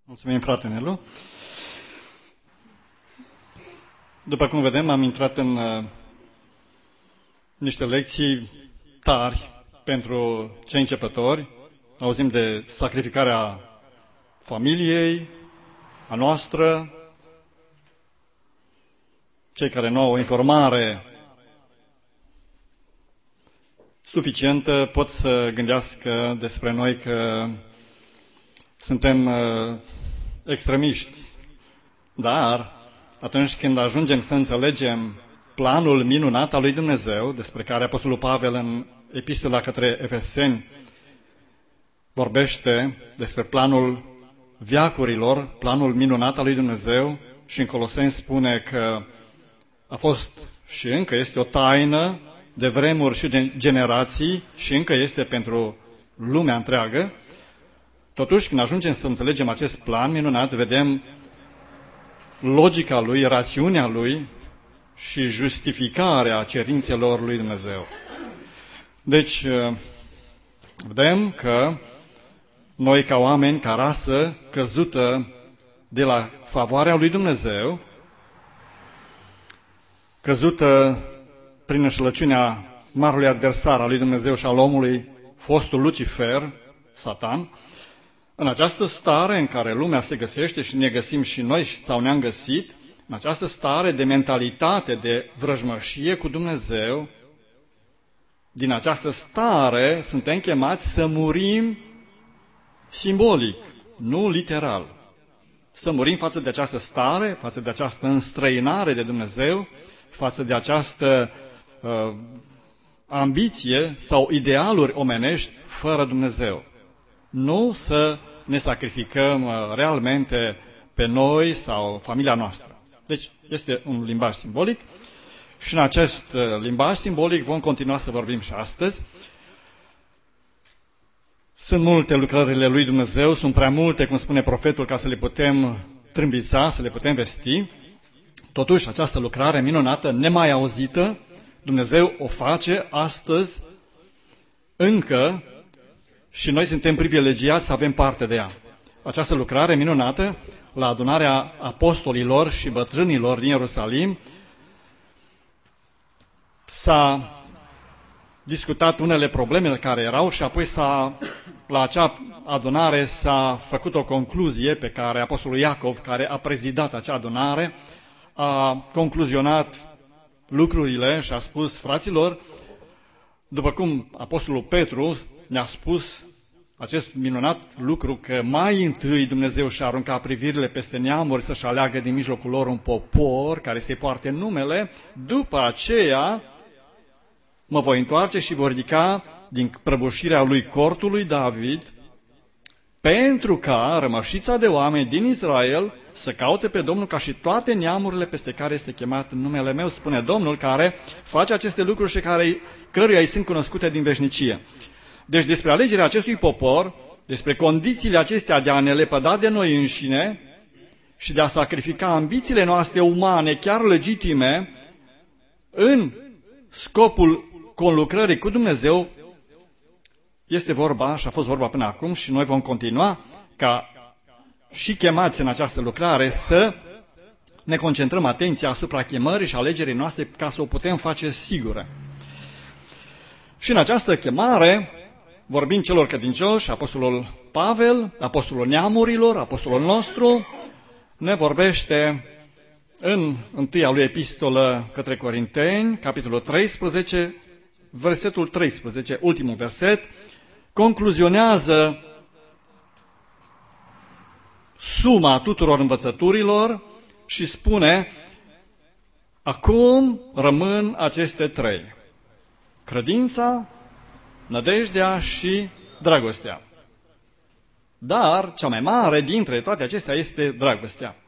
Mulțumim, frate Nelu. După cum vedem, am intrat în niște lecții tari pentru cei începători. Auzim de sacrificarea familiei, a noastră. Cei care nu au o informare suficientă pot să gândească despre noi că suntem extremiști. Dar atunci când ajungem să înțelegem planul minunat al lui Dumnezeu, despre care Apostolul Pavel în Epistola către Efeseni vorbește despre planul veacurilor, planul minunat al lui Dumnezeu, și în Coloseni spune că a fost și încă este o taină de vremuri și generații și încă este pentru lumea întreagă. Totuși, când ajungem să înțelegem acest plan minunat, vedem logica lui, rațiunea lui și justificarea cerințelor lui Dumnezeu. Deci, vedem că noi, ca oameni, ca rasă căzută de la favoarea lui Dumnezeu, căzută prin înșelăciunea marului adversar al lui Dumnezeu și al omului, fostul Lucifer, Satan, în această stare în care lumea se găsește și ne găsim și noi sau ne-am găsit, în această stare de mentalitate de vrăjmășie cu Dumnezeu, din această stare suntem chemați să murim simbolic, nu literal. Să murim față de această stare, față de această înstrăinare de Dumnezeu, față de această ambiție sau idealuri omenești fără Dumnezeu. Nu să ne sacrificăm realmente pe noi sau familia noastră. Deci este un limbaj simbolic și în acest limbaj simbolic vom continua să vorbim și astăzi. Sunt multe lucrările lui Dumnezeu, sunt prea multe, cum spune profetul, ca să le putem trâmbița, să le putem vesti. Totuși, această lucrare minunată, nemai auzită, Dumnezeu o face astăzi încă și noi suntem privilegiați să avem parte de ea. Această lucrare minunată, la adunarea apostolilor și bătrânilor din Ierusalim, s-a discutat unele probleme care erau și apoi la acea adunare s-a făcut o concluzie pe care apostolul Iacov, care a prezidat acea adunare, a concluzionat lucrurile și a spus: fraților, după cum apostolul Petru ne-a spus acest minunat lucru, că mai întâi Dumnezeu și-a aruncat privirile peste neamuri să-și aleagă din mijlocul lor un popor care să-i poarte numele, după aceea mă voi întoarce și voi ridica din prăbușirea lui cortul lui David, pentru ca rămășița de oameni din Israel să caute pe Domnul ca și toate neamurile peste care este chemat numele meu, spune Domnul, care face aceste lucruri și căruia îi sunt cunoscute din veșnicie. Deci despre alegerea acestui popor, despre condițiile acestea de a ne lepăda de noi înșine și de a sacrifica ambițiile noastre umane, chiar legitime, în scopul conlucrării cu Dumnezeu, este vorba, și a fost vorba până acum, și noi vom continua ca și chemați în această lucrare să ne concentrăm atenția asupra chemării și alegerii noastre ca să o putem face sigură. Și în această chemare, vorbind celor credincioși, apostolul Pavel, apostolul neamurilor, apostolul nostru, ne vorbește în întâia lui epistolă către Corinteni, capitolul 13, versetul 13, ultimul verset, concluzionează suma tuturor învățăturilor și spune: acum rămân aceste trei: credința, nădejdea și dragostea. Dar cea mai mare dintre toate acestea este dragostea.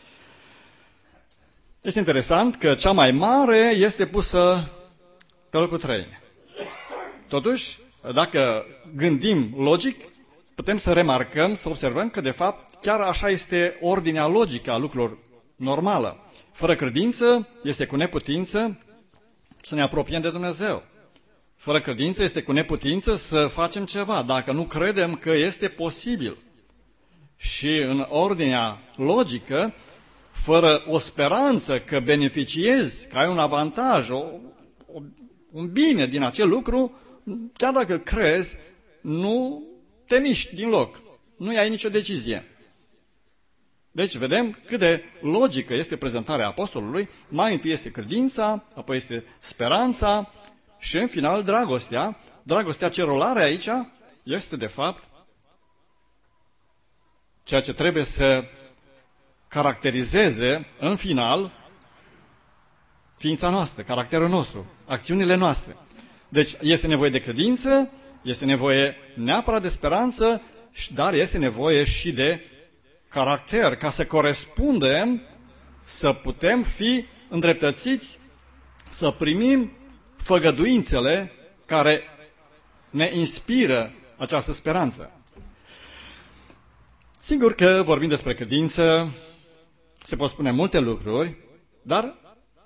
Este interesant că cea mai mare este pusă pe locul 3. Totuși, dacă gândim logic, putem să remarcăm, să observăm că, de fapt, chiar așa este ordinea logică a lucrurilor normală. Fără credință este cu neputință să ne apropiem de Dumnezeu. Fără credință este cu neputință să facem ceva, dacă nu credem că este posibil. și în ordinea logică, fără o speranță că beneficiezi, că ai un avantaj, un bine din acel lucru, chiar dacă crezi, nu te miști din loc, nu iai nicio decizie. Deci vedem cât de logică este prezentarea apostolului. Mai întâi este credința, apoi este speranța și în final dragostea. Dragostea ce rol are aici este de fapt ceea ce trebuie să caracterizeze în final ființa noastră, caracterul nostru, acțiunile noastre. Deci este nevoie de credință, este nevoie neapărat de speranță, dar este nevoie și de caracter, ca să corespundem, să putem fi îndreptățiți, să primim făgăduințele care ne inspiră această speranță. Sigur că vorbim despre credință, se pot spune multe lucruri, dar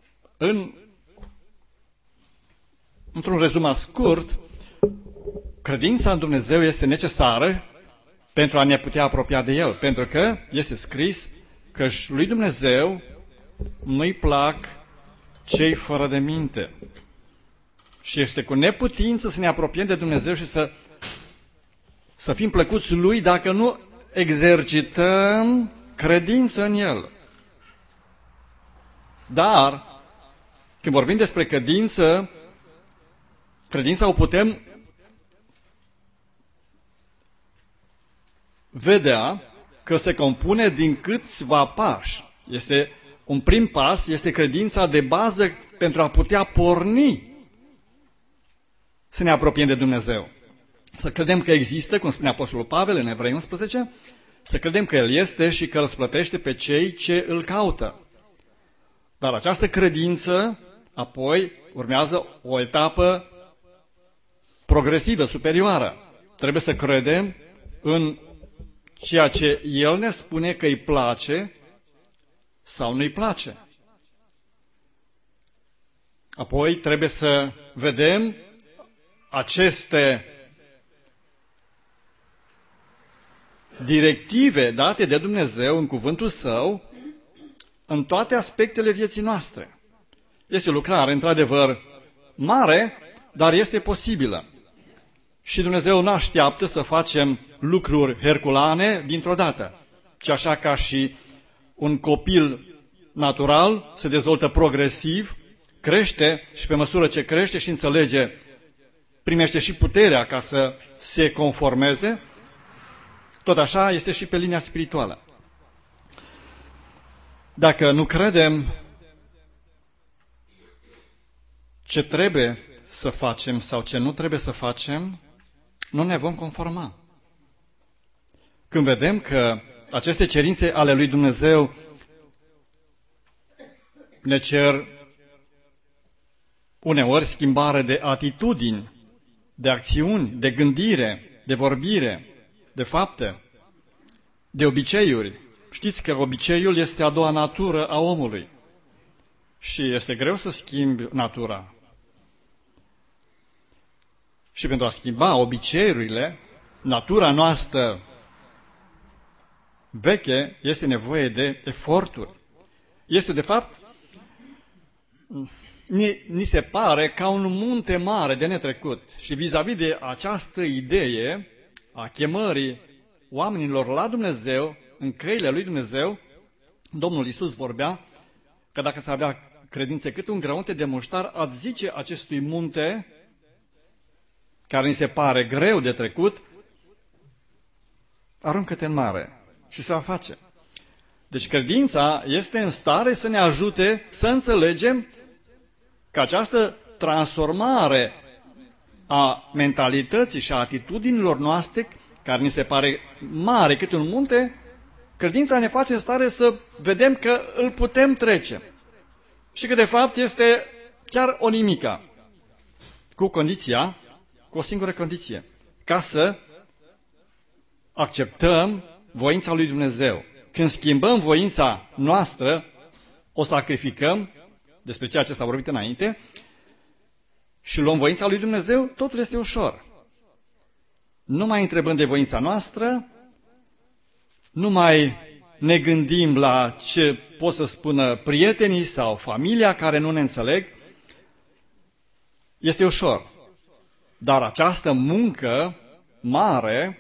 într-un rezumat scurt, credința în Dumnezeu este necesară pentru a ne putea apropia de El, pentru că este scris că lui Dumnezeu nu-i plac cei fără de minte. Și este cu neputință să ne apropiem de Dumnezeu și să fim plăcuți Lui dacă nu exercităm credință în El. Dar, când vorbim despre credința o putem vedea că se compune din câțiva pași. Este un prim pas, este credința de bază pentru a putea porni să ne apropiem de Dumnezeu. Să credem că există, cum spune Apostolul Pavel în Evrei 11, să credem că El este și că îl răsplătește pe cei ce îl caută. Dar această credință, apoi, urmează o etapă progresivă, superioară. Trebuie să credem în ceea ce El ne spune că îi place sau nu îi place. Apoi trebuie să vedem aceste directive date de Dumnezeu în cuvântul Său în toate aspectele vieții noastre. Este o lucrare, într-adevăr, mare, dar este posibilă. Și Dumnezeu nu așteaptă să facem lucruri herculane dintr-o dată, ci așa ca și un copil natural se dezvoltă progresiv, crește și pe măsură ce crește și înțelege, primește și puterea ca să se conformeze, tot așa este și pe linia spirituală. Dacă nu credem ce trebuie să facem sau ce nu trebuie să facem, nu ne vom conforma. Când vedem că aceste cerințe ale lui Dumnezeu ne cer uneori schimbare de atitudini, de acțiuni, de gândire, de vorbire, de fapte, de obiceiuri. Știți că obiceiul este a doua natură a omului și este greu să schimbi natura. Și pentru a schimba obiceiurile, natura noastră veche, este nevoie de eforturi. Este, de fapt, ni se pare ca un munte mare de netrecut. Și vis-a-vis de această idee a chemării oamenilor la Dumnezeu, în căile lui Dumnezeu, Domnul Iisus vorbea că dacă ți avea credință cât un grăunte de muștar, ați zice acestui munte, care ni se pare greu de trecut, aruncă-te în mare și se va face. Deci credința este în stare să ne ajute să înțelegem că această transformare a mentalității și a atitudinilor noastre, care ni se pare mare cât un munte, credința ne face în stare să vedem că îl putem trece. Și că de fapt este chiar o nimica. Cu o singură condiție. Ca să acceptăm voința lui Dumnezeu. Când schimbăm voința noastră, o sacrificăm, despre ceea ce s-a vorbit înainte, și luăm voința lui Dumnezeu, totul este ușor. Nu mai întrebând de voința noastră, nu mai ne gândim la ce pot să spună prietenii sau familia care nu ne înțeleg. Este ușor. Dar această muncă mare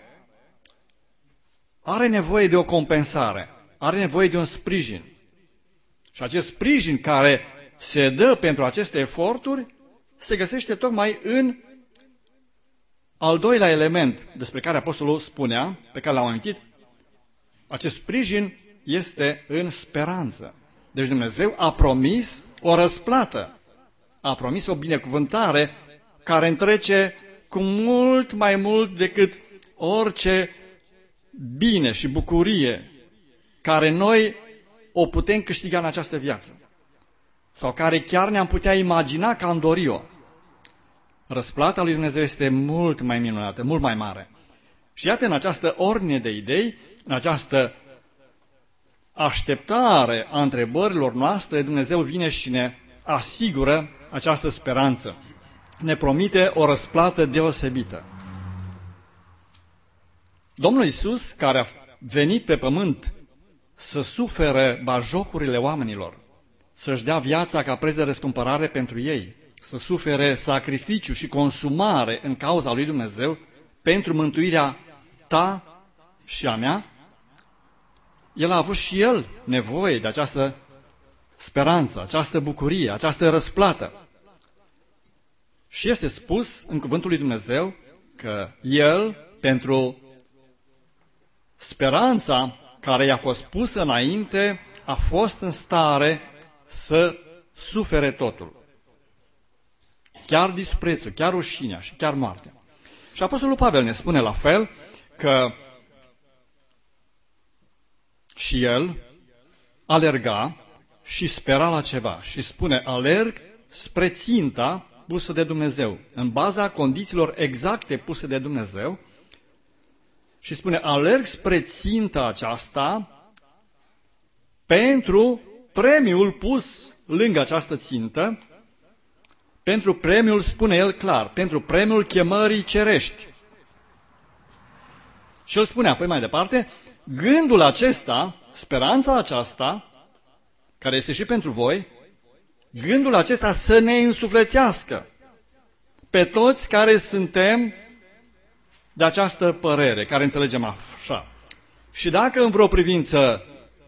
are nevoie de o compensare, are nevoie de un sprijin. Și acest sprijin care se dă pentru aceste eforturi se găsește tocmai în al doilea element despre care apostolul spunea, pe care l-am amintit. Acest sprijin este în speranță. Deci Dumnezeu a promis o răsplată, a promis o binecuvântare care întrece cu mult mai mult decât orice bine și bucurie care noi o putem câștiga în această viață sau care chiar ne-am putea imagina că am dori-o. Răsplata lui Dumnezeu este mult mai minunată, mult mai mare. Și iată, în această ordine de idei, în această așteptare a întrebărilor noastre, Dumnezeu vine și ne asigură această speranță. Ne promite o răsplată deosebită. Domnul Iisus, care a venit pe pământ să sufere bajocurile oamenilor, să-și dea viața ca preț de răscumpărare pentru ei, să sufere sacrificiu și consumare în cauza lui Dumnezeu pentru mântuirea ta și a mea, El a avut și El nevoie de această speranță, această bucurie, această răsplată. Și este spus în cuvântul lui Dumnezeu că El, pentru speranța care i-a fost pusă înainte, a fost în stare să sufere totul. Chiar disprețul, chiar rușinea și chiar moartea. Și Apostolul Pavel ne spune la fel că și el alerga și spera la ceva. Și spune, alerg spre ținta pusă de Dumnezeu, în baza condițiilor exacte puse de Dumnezeu. Și spune, alerg spre ținta aceasta pentru premiul pus lângă această țintă, pentru premiul, spune el clar, pentru premiul chemării cerești. Și el spune apoi mai departe, gândul acesta, speranța aceasta, care este și pentru voi, gândul acesta să ne însuflețească pe toți care suntem de această părere, care înțelegem așa. Și dacă în vreo privință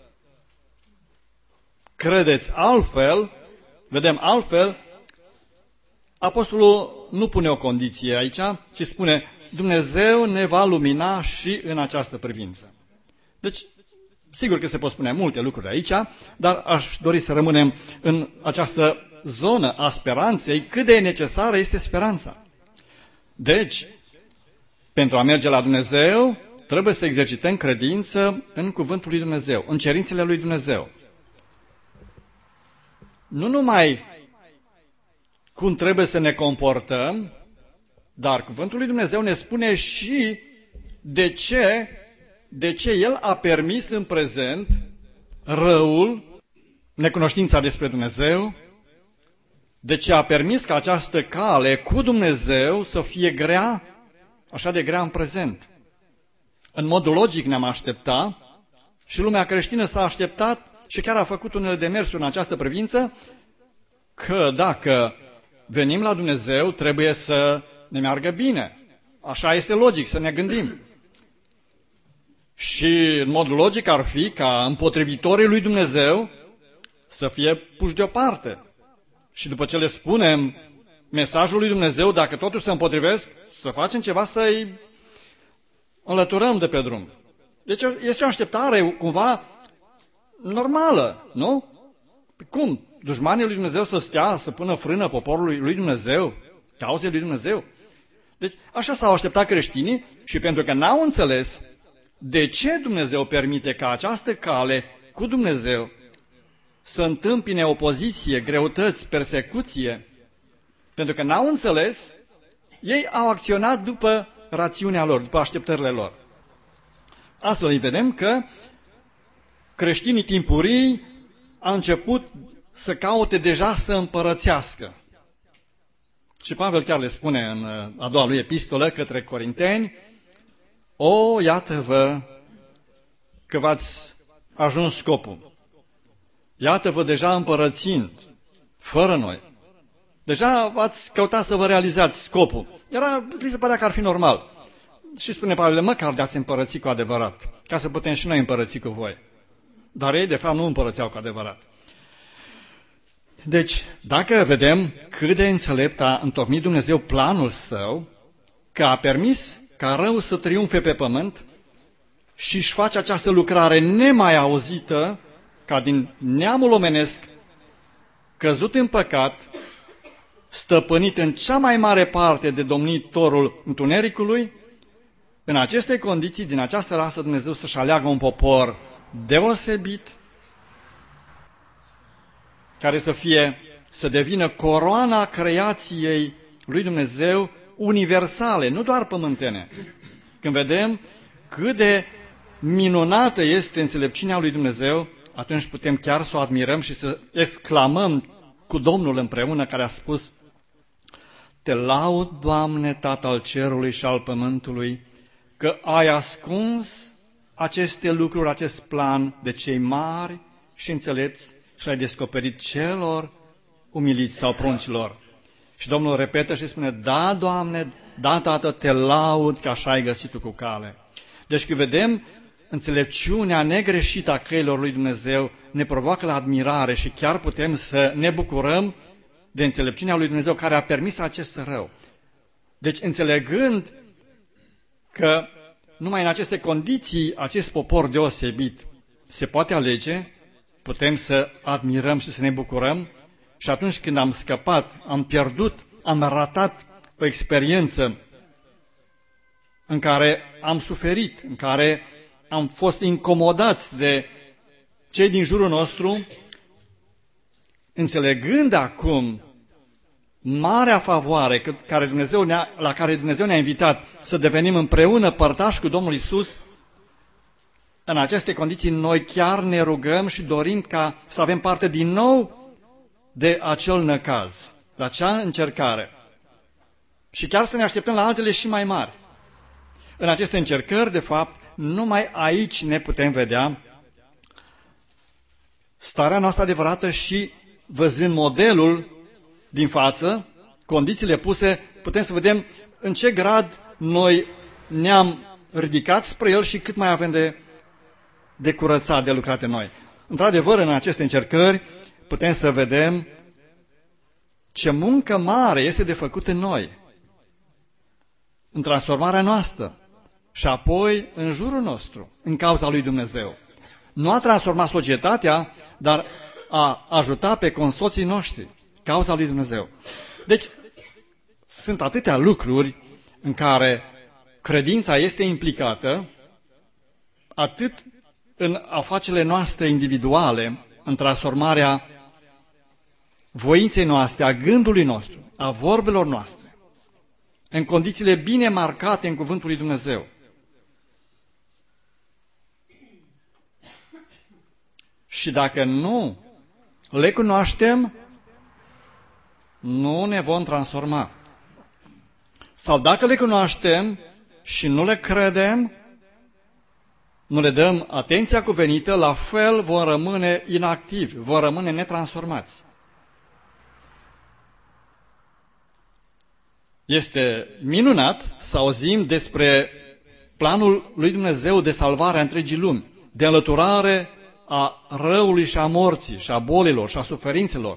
credeți altfel, vedem altfel, apostolul nu pune o condiție aici, ci spune, Dumnezeu ne va lumina și în această privință. Deci, sigur că se pot spune multe lucruri aici, dar aș dori să rămânem în această zonă a speranței, cât de necesară este speranța. Deci, pentru a merge la Dumnezeu, trebuie să exercităm credință în cuvântul lui Dumnezeu, în cerințele lui Dumnezeu. Nu numai cum trebuie să ne comportăm, dar cuvântul lui Dumnezeu ne spune și de ce El a permis în prezent răul, necunoștința despre Dumnezeu, de ce a permis ca această cale cu Dumnezeu să fie grea, așa de grea în prezent. În modul logic ne-am aștepta și lumea creștină s-a așteptat și chiar a făcut unele demersuri în această privință, că dacă venim la Dumnezeu, trebuie să ne meargă bine. Așa este logic să ne gândim. Și în mod logic ar fi ca împotrivitorii lui Dumnezeu să fie puși deoparte. Și după ce le spunem mesajul lui Dumnezeu, dacă totuși se împotrivesc, să facem ceva să-i înlăturăm de pe drum. Deci este o așteptare cumva normală, nu? Cum? Dușmanii lui Dumnezeu să stea, să pună frână poporului lui Dumnezeu, cauzei lui Dumnezeu? Deci așa s-au așteptat creștinii și pentru că n-au înțeles de ce Dumnezeu permite ca această cale cu Dumnezeu să întâmpine opoziție, greutăți, persecuție, pentru că n-au înțeles, ei au acționat după rațiunea lor, după așteptările lor. Astfel îi vedem că creștinii timpurii au început să caute deja să împărățească. Și Pavel chiar le spune în a doua lui epistolă către Corinteni, o, iată-vă că v-ați ajuns scopul. Iată-vă deja împărățind, fără noi. Deja v-ați căutat să vă realizați scopul. Li se părea că ar fi normal. Și spune Pavel, măcar de ați împărăți cu adevărat, ca să putem și noi împărăți cu voi. Dar ei, de fapt, nu împărățeau cu adevărat. Deci, dacă vedem cât de înțelept a întocmit Dumnezeu planul său, că a permis ca rău să triumfe pe pământ și își face această lucrare nemai auzită, ca din neamul omenesc, căzut în păcat, stăpânit în cea mai mare parte de domnitorul întunericului, în aceste condiții, din această rasă, Dumnezeu să-și aleagă un popor deosebit, care să devină coroana creației lui Dumnezeu, universale, nu doar pământene. Când vedem cât de minunată este înțelepciunea lui Dumnezeu, atunci putem chiar să o admirăm și să exclamăm cu Domnul împreună, care a spus: Te laud, Doamne, Tată al cerului și al pământului, că ai ascuns aceste lucruri, acest plan de cei mari și înțelepți și l-ai descoperit celor umiliți sau pruncilor. Și Domnul repetă și spune: Da, Doamne, da, Tată, te laud că așa ai găsit-o cu cale. Deci când vedem înțelepciunea negreșită a căilor lui Dumnezeu, ne provoacă la admirare și chiar putem să ne bucurăm de înțelepciunea lui Dumnezeu care a permis acest rău. Deci înțelegând că numai în aceste condiții acest popor deosebit se poate alege, putem să admirăm și să ne bucurăm. Și atunci când am scăpat, am pierdut, am ratat o experiență în care am suferit, în care am fost incomodați de cei din jurul nostru, înțelegând acum marea favoare la care Dumnezeu ne-a invitat să devenim împreună părtași cu Domnul Iisus, în aceste condiții noi chiar ne rugăm și dorim ca să avem parte din nou de acel năcaz, la acea încercare. Și chiar să ne așteptăm la altele și mai mari. În aceste încercări, de fapt, numai aici ne putem vedea starea noastră adevărată și, văzând modelul din față, condițiile puse, putem să vedem în ce grad noi ne-am ridicat spre el și cât mai avem de curățat, de lucrat în noi. Într-adevăr, în aceste încercări putem să vedem ce muncă mare este de făcut în noi, în transformarea noastră și apoi în jurul nostru, în cauza lui Dumnezeu. Nu a transformat societatea, dar a ajutat pe consoții noștri, cauza lui Dumnezeu. Deci, sunt atâtea lucruri în care credința este implicată, atât în afacerile noastre individuale, în transformarea voinței noastre, a gândului nostru, a vorbelor noastre, în condițiile bine marcate în cuvântul lui Dumnezeu. Și dacă nu le cunoaștem, nu ne vom transforma. Sau dacă le cunoaștem și nu le credem, nu le dăm atenția cuvenită, la fel vom rămâne inactivi, vom rămâne netransformați. Este minunat să auzim despre planul lui Dumnezeu de salvare a întregii lumi, de înlăturare a răului și a morții și a bolilor și a suferințelor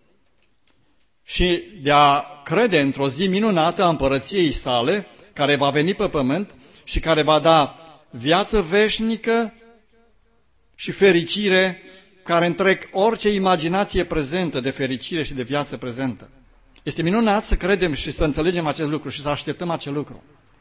și de a crede într-o zi minunată a împărăției sale, care va veni pe pământ și care va da viață veșnică și fericire care întrec orice imaginație prezentă de fericire și de viață prezentă. Este minunat să credem și să înțelegem acest lucru și să așteptăm acest lucru.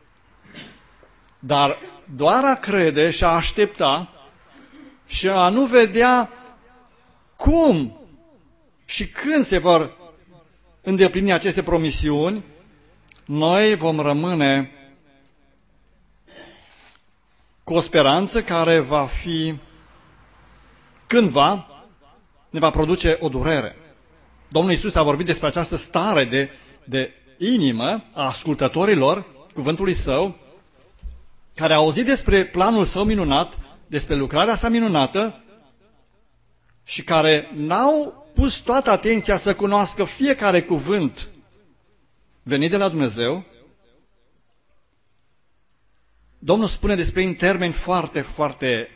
Dar doar a crede și a aștepta și a nu vedea cum și când se vor îndeplini aceste promisiuni, noi vom rămâne cu o speranță care va fi cândva ne va produce o durere. Domnul Iisus a vorbit despre această stare de inimă a ascultătorilor cuvântului Său, care au auzit despre planul Său minunat, despre lucrarea sa minunată și care n-au pus toată atenția să cunoască fiecare cuvânt venit de la Dumnezeu, Domnul spune despre ei în termeni foarte, foarte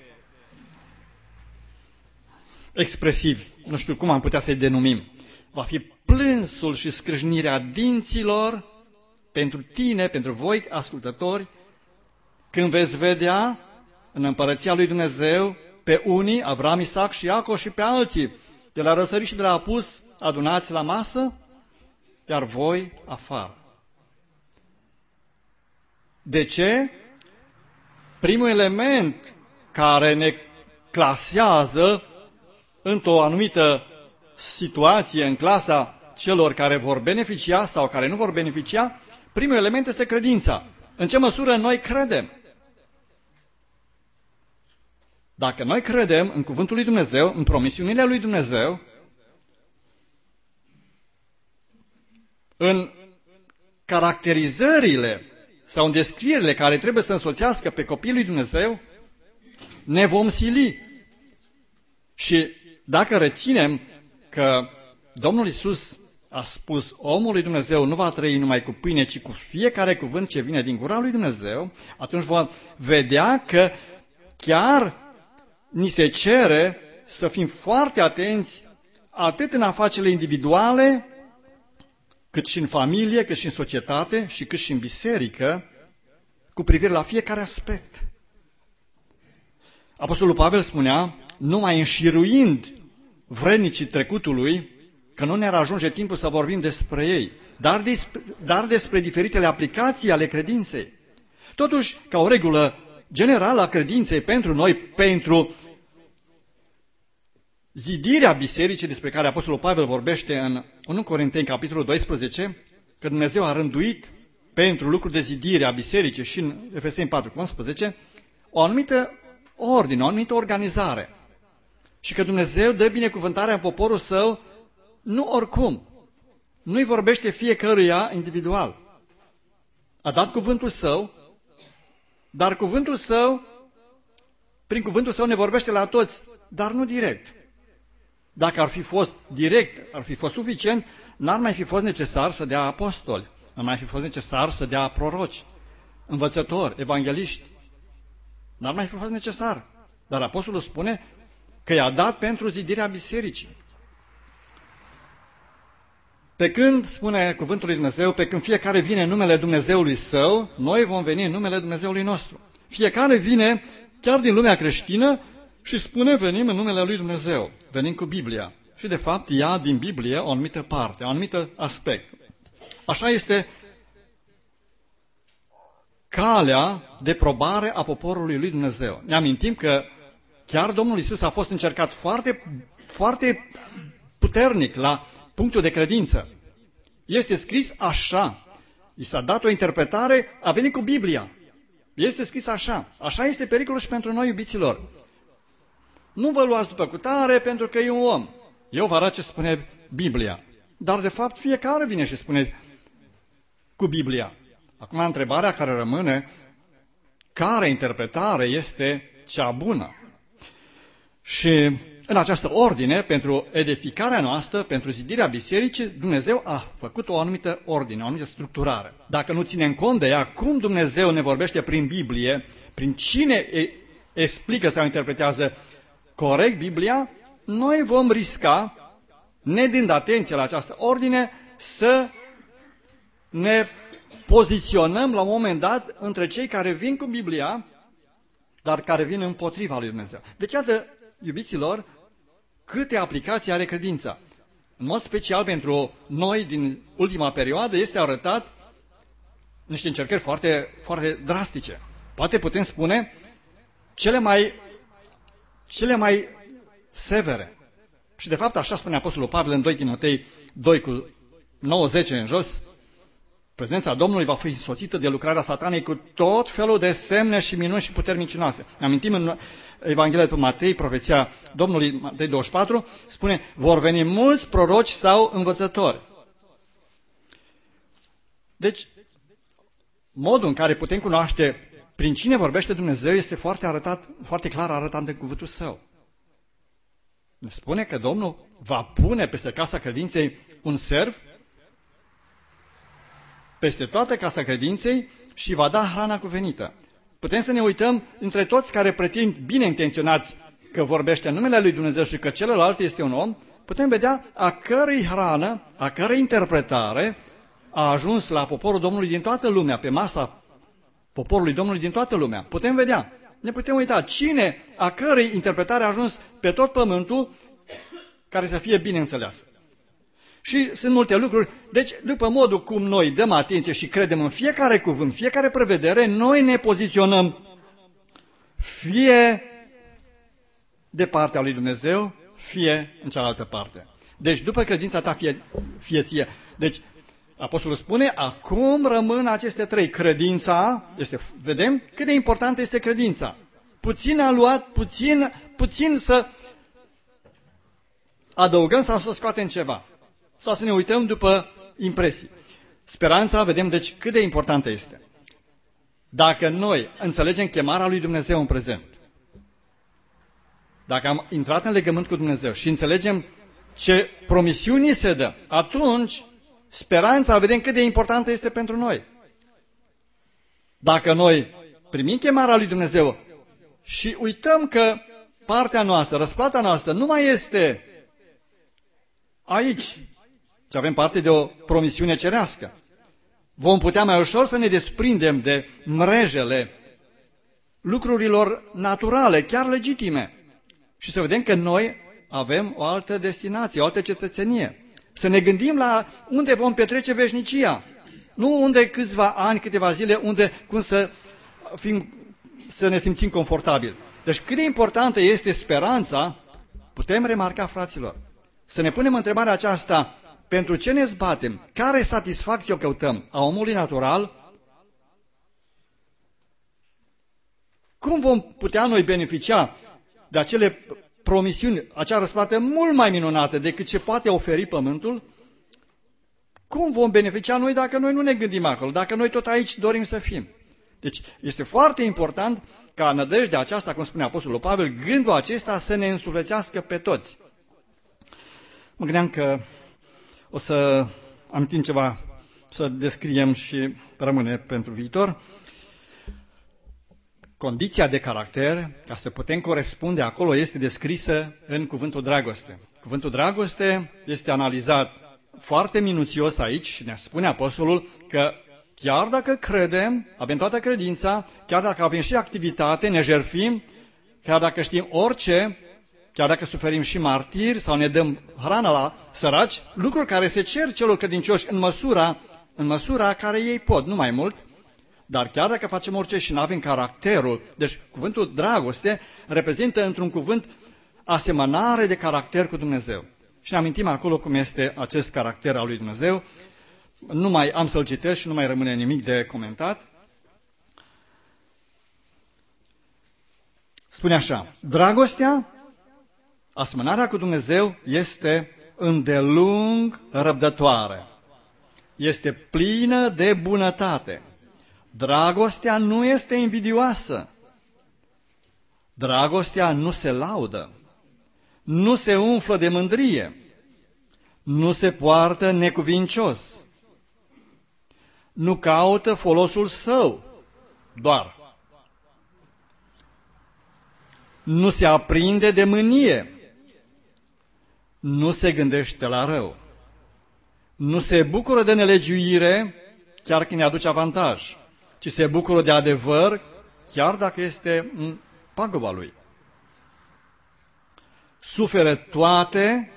expresivi. Nu știu cum am putea să-i denumim. Va fi plânsul și scrâșnirea dinților pentru tine, pentru voi, ascultători, când veți vedea în împărăția lui Dumnezeu pe unii, Avram, Isaac și Iacov, și pe alții, de la răsărit și de la apus, adunați la masă, iar voi afară. De ce? Primul element care ne clasează într-o anumită situație în clasa celor care vor beneficia sau care nu vor beneficia, primul element este credința. În ce măsură noi credem? Dacă noi credem în cuvântul lui Dumnezeu, în promisiunile lui Dumnezeu, în caracterizările sau în descrierile care trebuie să însoțească pe copiii lui Dumnezeu, ne vom sili. Și dacă reținem că Domnul Iisus a spus, omul lui Dumnezeu nu va trăi numai cu pâine, ci cu fiecare cuvânt ce vine din gura lui Dumnezeu, atunci vom vedea că chiar ni se cere să fim foarte atenți atât în afacerile individuale, cât și în familie, cât și în societate și cât și în biserică, cu privire la fiecare aspect. Apostolul Pavel spunea, numai înșiruind vrednicii trecutului, că nu ne-ar ajunge timpul să vorbim despre ei, dar despre diferitele aplicații ale credinței. Totuși, ca o regulă generală a credinței pentru noi, pentru zidirea bisericii despre care Apostolul Pavel vorbește în 1 Corinteni, capitolul 12, că Dumnezeu a rânduit pentru lucruri de zidire a bisericii și în Efeseni 4:11, o anumită ordine, o anumită organizare. Și că Dumnezeu dă binecuvântarea în poporul său nu oricum. Nu-i vorbește fiecăruia individual. A dat cuvântul său, dar cuvântul său, prin cuvântul său ne vorbește la toți, dar nu direct. Dacă ar fi fost direct, ar fi fost suficient, n-ar mai fi fost necesar să dea apostoli, n-ar mai fi fost necesar să dea proroci, învățători, evangeliști. N-ar mai fi fost necesar. Dar apostolul spune că i-a dat pentru zidirea bisericii. Pe când, spune cuvântul lui Dumnezeu, pe când fiecare vine în numele Dumnezeului său, noi vom veni în numele Dumnezeului nostru. Fiecare vine chiar din lumea creștină și spune, venim în numele lui Dumnezeu, venim cu Biblia. Și de fapt ia din Biblie o anumită parte, un anumit aspect. Așa este calea de probare a poporului lui Dumnezeu. Ne amintim că chiar Domnul Iisus a fost încercat foarte, foarte puternic la punctul de credință. Este scris așa. I s-a dat o interpretare, a venit cu Biblia. Este scris așa. Așa este pericolul și pentru noi, iubiților. Nu vă luați după cutare pentru că e un om. Eu vă arăt ce spune Biblia. Dar de fapt fiecare vine și spune cu Biblia. Acum întrebarea care rămâne, care interpretare este cea bună? Și în această ordine, pentru edificarea noastră, pentru zidirea bisericii, Dumnezeu a făcut o anumită ordine, o anumită structurare. Dacă nu ținem cont de ea, cum Dumnezeu ne vorbește prin Biblie, prin cine explică sau interpretează corect Biblia, noi vom risca, nedând atenție la această ordine, să ne poziționăm la un moment dat între cei care vin cu Biblia, dar care vin împotriva lui Dumnezeu. Deci, iată, iubiților, câte aplicații are credința. În mod special pentru noi din ultima perioadă este arătat niște încercări foarte, foarte drastice. Poate putem spune cele mai severe. Și de fapt așa spune Apostolul Pavel în 2 Timotei 2:9-10 în jos. Prezența Domnului va fi însoțită de lucrarea Satanei cu tot felul de semne și minuni și puteri mincinoase. Ne amintim în Evanghelia după Matei, profeția Domnului Matei 24, spune, vor veni mulți proroci sau învățători. Deci, modul în care putem cunoaște prin cine vorbește Dumnezeu este foarte clar arătat în cuvântul Său. Ne spune că Domnul va pune peste casa credinței un serv, peste toată casa credinței și va da hrana cuvenită. Putem să ne uităm între toți care pretind bine intenționați că vorbește în numele lui Dumnezeu și că celălalt este un om, putem vedea a cărei hrană, a cărei interpretare a ajuns la poporul Domnului din toată lumea, pe masa poporului Domnului din toată lumea. Putem vedea, ne putem uita cine, a cărei interpretare a ajuns pe tot pământul care să fie bine înțeleasă. Și sunt multe lucruri. Deci, după modul cum noi dăm atenție și credem în fiecare cuvânt, fiecare prevedere, noi ne poziționăm fie de partea lui Dumnezeu, fie în cealaltă parte. Deci, după credința ta, fie ție. Deci, Apostolul spune, acum rămân aceste trei. Credința, vedem cât de importantă este credința. Puțin a luat, puțin să adăugăm sau să scoatem ceva. Sau să ne uităm după impresii. Speranța, vedem deci cât de importantă este. Dacă noi înțelegem chemarea lui Dumnezeu în prezent, dacă am intrat în legământ cu Dumnezeu și înțelegem ce promisiuni se dă, atunci speranța, vedem cât de importantă este pentru noi. Dacă noi primim chemarea lui Dumnezeu și uităm că partea noastră, răsplata noastră, nu mai este aici, ci avem parte de o promisiune cerească, vom putea mai ușor să ne desprindem de mrejele lucrurilor naturale, chiar legitime, și să vedem că noi avem o altă destinație, o altă cetățenie. Să ne gândim la unde vom petrece veșnicia, nu unde câțiva ani, câteva zile, cum să ne simțim confortabil. Deci cât de importantă este speranța, putem remarca, fraților. Să ne punem întrebarea aceasta, pentru ce ne zbatem? Care satisfacție o căutăm? A omului natural? Cum vom putea noi beneficia de acele promisiuni, acea răsplată mult mai minunată decât ce poate oferi pământul? Cum vom beneficia noi dacă noi nu ne gândim acolo, dacă noi tot aici dorim să fim? Deci este foarte important ca nădejdea aceasta, cum spune Apostolul Pavel, gândul acesta să ne însuflețească pe toți. Mă gândeam că o să amintim ceva, să descriem și rămâne pentru viitor. Condiția de caracter, ca să putem corespunde acolo, este descrisă în cuvântul dragoste. Cuvântul dragoste este analizat foarte minuțios aici și ne spune Apostolul că chiar dacă credem, avem toată credința, chiar dacă avem și activitate, ne jertfim, chiar dacă știm orice, chiar dacă suferim și martiri sau ne dăm hrana la săraci, lucruri care se cer celor credincioși în măsura care ei pot, nu mai mult, dar chiar dacă facem orice și nu avem caracterul, deci cuvântul dragoste reprezintă într-un cuvânt asemănare de caracter cu Dumnezeu. Și ne amintim acolo cum este acest caracter al lui Dumnezeu. Nu mai am să-l citesc și nu mai rămâne nimic de comentat. Spune așa, dragostea, asemănarea cu Dumnezeu, este îndelung răbdătoare, este plină de bunătate. Dragostea nu este invidioasă, dragostea nu se laudă, nu se umflă de mândrie, nu se poartă necuvincios, nu caută folosul său doar, nu se aprinde de mânie, nu se gândește la rău, nu se bucură de nelegiuire chiar când ne aduce avantaj, ci se bucură de adevăr chiar dacă este în paguba lui. Suferă toate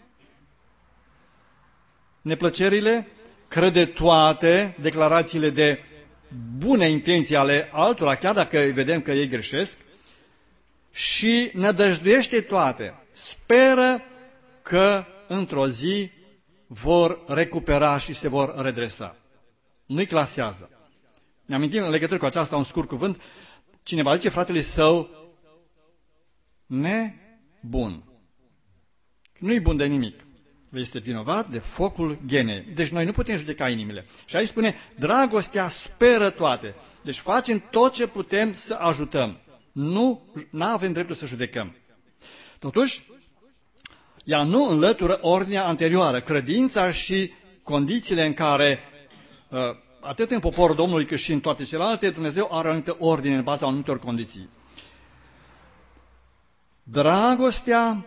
neplăcerile, crede toate declarațiile de bune intenții ale altora, chiar dacă vedem că ei greșesc, și nădăjduiește toate. Speră că într-o zi vor recupera și se vor redresa. Nu-i clasează. Ne amintim în legătură cu aceasta un scurt cuvânt. Cineva zice fratelui său nebun. Nu-i bun de nimic. este vinovat de focul ghenei. Deci noi nu putem judeca inimile. Și aici spune, dragostea speră toate. Deci facem tot ce putem să ajutăm. Nu avem dreptul să judecăm. Totuși, ea nu înlătură ordinea anterioară, credința și condițiile în care, atât în poporul Domnului cât și în toate celelalte, Dumnezeu are o anumită ordine în baza anumitor condiții. Dragostea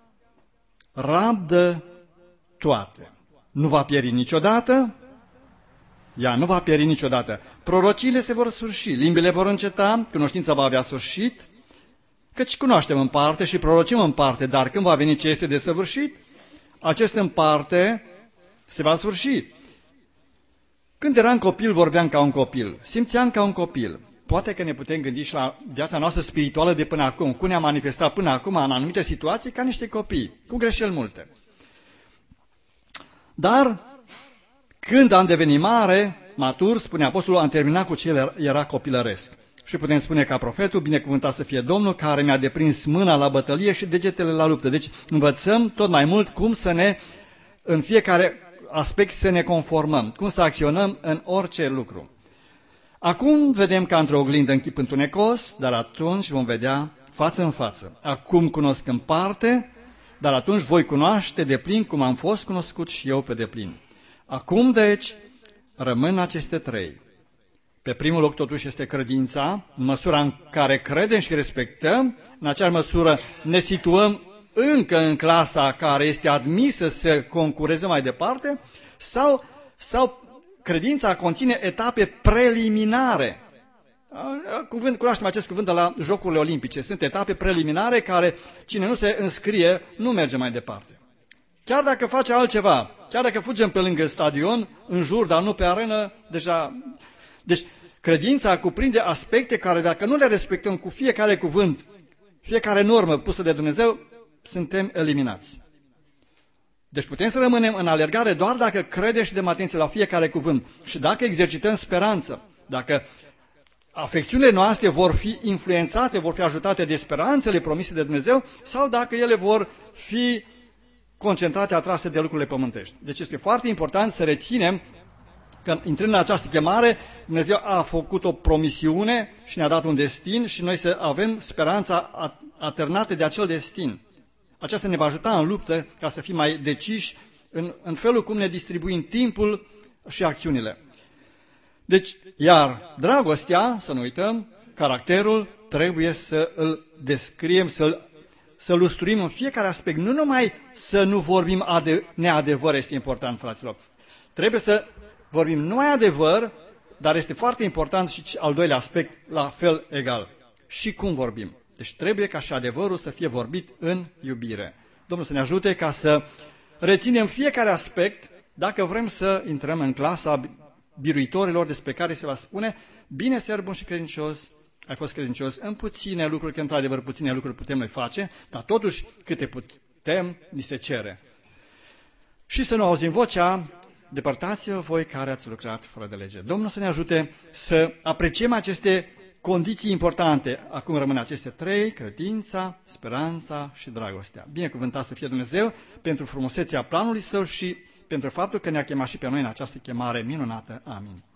rabdă toate. Nu va pieri niciodată, ea nu va pieri niciodată. Prorociile se vor sfârși, limbile vor înceta, cunoștința va avea sfârșit, căci cunoaștem în parte și prorocim în parte, dar când va veni ce este desăvârșit, acest în parte se va sfârși. Când eram copil, vorbeam ca un copil, simțeam ca un copil. Poate că ne putem gândi și la viața noastră spirituală de până acum, cum ne-am manifestat până acum în anumite situații ca niște copii, cu greșeli multe. Dar când am devenit mare, matur, spune apostolul, am terminat cu ce era copilăresc. Și putem spune ca profetul, binecuvântat să fie Domnul, care mi-a deprins mâna la bătălie și degetele la luptă. Deci învățăm tot mai mult cum să ne, în fiecare aspect, să ne conformăm, cum să acționăm în orice lucru. Acum vedem ca într-o oglindă în chip întunecos, dar atunci vom vedea față în față. Acum cunosc în parte, dar atunci voi cunoaște deplin cum am fost cunoscut și eu pe deplin. Acum, deci, rămân aceste trei. Pe primul loc, totuși, este credința, în măsura în care credem și respectăm, în acea măsură ne situăm încă în clasa care este admisă să concureze mai departe, sau credința conține etape preliminare. Cunoaștem acest cuvânt de la Jocurile Olimpice. Sunt etape preliminare care, cine nu se înscrie, nu merge mai departe. Chiar dacă face altceva, chiar dacă fugem pe lângă stadion, în jur, dar nu pe arenă, deja... Deci, credința cuprinde aspecte care, dacă nu le respectăm cu fiecare cuvânt, fiecare normă pusă de Dumnezeu, suntem eliminați. Deci putem să rămânem în alergare doar dacă credem și dăm atenție la fiecare cuvânt și dacă exercităm speranță, dacă afecțiunile noastre vor fi influențate, vor fi ajutate de speranțele promise de Dumnezeu sau dacă ele vor fi concentrate, atrase de lucrurile pământești. Deci este foarte important să reținem că intrând în această chemare, Dumnezeu a făcut o promisiune și ne-a dat un destin și noi să avem speranța atârnată de acel destin. Aceasta ne va ajuta în luptă ca să fim mai deciși în felul cum ne distribuim timpul și acțiunile. Deci, iar dragostea, să nu uităm, caracterul trebuie să îl descriem, să-l lustruim în fiecare aspect. Nu numai să nu vorbim neadevăr este important, fraților. Trebuie să vorbim numai adevăr, dar este foarte important și al doilea aspect, la fel egal. Și cum vorbim. Deci trebuie ca și adevărul să fie vorbit în iubire. Domnul să ne ajute ca să reținem fiecare aspect dacă vrem să intrăm în clasa biruitorilor despre care se va spune: bine, serv bun și credincios, ai fost credincios în puține lucruri, că într-adevăr puține lucruri putem noi face, dar totuși câte putem, ni se cere. Și să nu auzim vocea: depărtați-vă voi care ați lucrat fără de lege. Domnul să ne ajute să apreciem aceste condiții importante. Acum rămân aceste trei: credința, speranța și dragostea. Binecuvântat să fie Dumnezeu pentru frumusețea planului Său și pentru faptul că ne-a chemat și pe noi în această chemare minunată. Amin.